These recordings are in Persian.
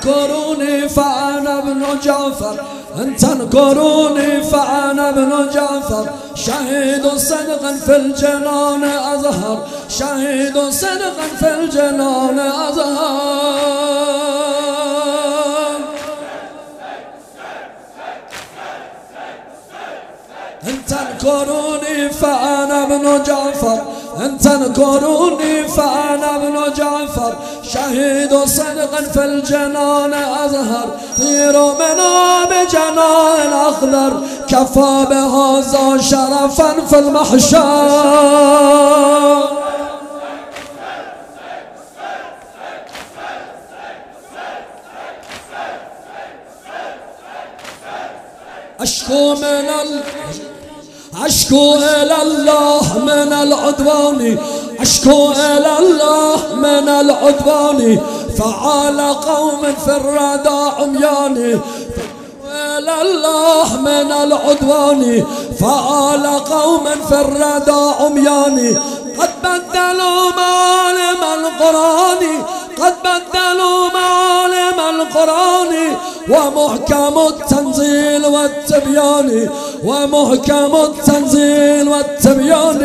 تذكروني فأنا ابن جعفر إن تذكروني فأنا ابن جعفر شهيد صدقا في الجنان أظهر شهيد صدقا في الجنان أظهر إن تذكروني فأنا ابن جعفر إن تذكروني فأنا ابن جعفر شهيد صدقا في الجنان أظهر طيروا منا بجنان أخضر كفى بهذا شرفا في المحشر أشكو إلى الله من العدوان أشكو إلى الله من العدوان فعال قوم في الردى عميان إلى الله من العدوان فعال قوم في الردى عميان قد بدلوا معالم القرآن قد بدلوا معالم القرآن ومحكم التنزيل والتبيان ومحكم التنزيل والتبيان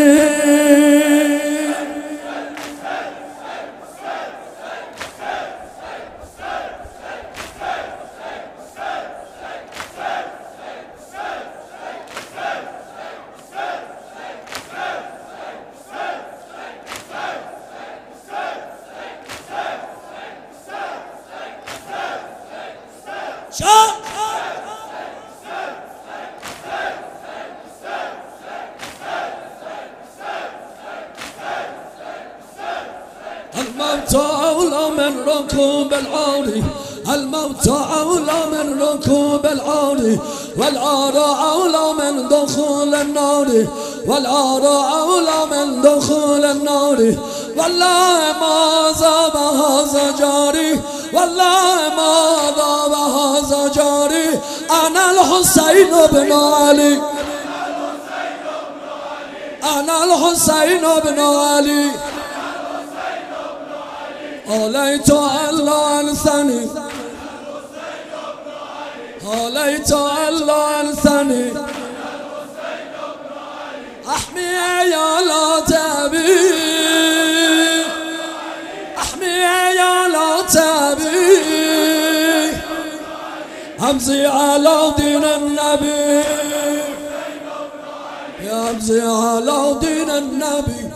الموت أولى من ركوب العون الموت أولى من ركوب العون والعار أولى من دخول النار والعار أولى من دخول النار والله ما ذاب هذا جاري والله ما ذاب هذا جاري أنا الحسين بن علي أنا الحسين بن علي عليت ألا أنثني عليت ألا أنثني أحمي يا لا تبي أحمي يا لا تبي أمزي على دين النبي يا أمزي على دين النبي